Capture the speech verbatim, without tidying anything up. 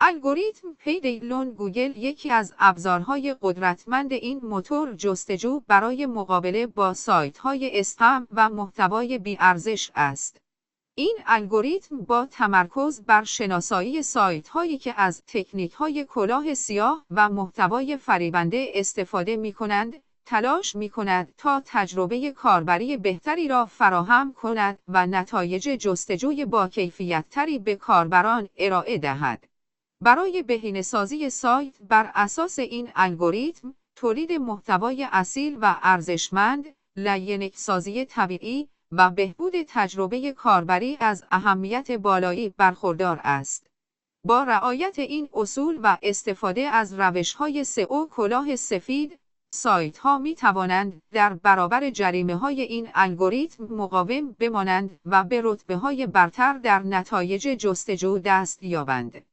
الگوریتم پیدیلون گوگل یکی از ابزارهای قدرتمند این موتور جستجو برای مقابله با سایت‌های اسپم و محتوای بی‌ارزش است. این الگوریتم با تمرکز بر شناسایی سایت‌هایی که از تکنیک‌های کلاه سیاه و محتوای فریبنده استفاده می‌کنند، تلاش می‌کند تا تجربه کاربری بهتری را فراهم کند و نتایج جستجوی با کیفیت‌تری به کاربران ارائه دهد. برای بهینه‌سازی سایت بر اساس این الگوریتم، تولید محتوای اصیل و ارزشمند، لایحه‌سازی طبیعی و بهبود تجربه کاربری از اهمیت بالایی برخوردار است. با رعایت این اصول و استفاده از روش‌های سئو کلاه سفید، سایت‌ها می‌توانند در برابر جریمه‌های این الگوریتم مقاوم بمانند و به رتبه‌های برتر در نتایج جستجو دست یابند.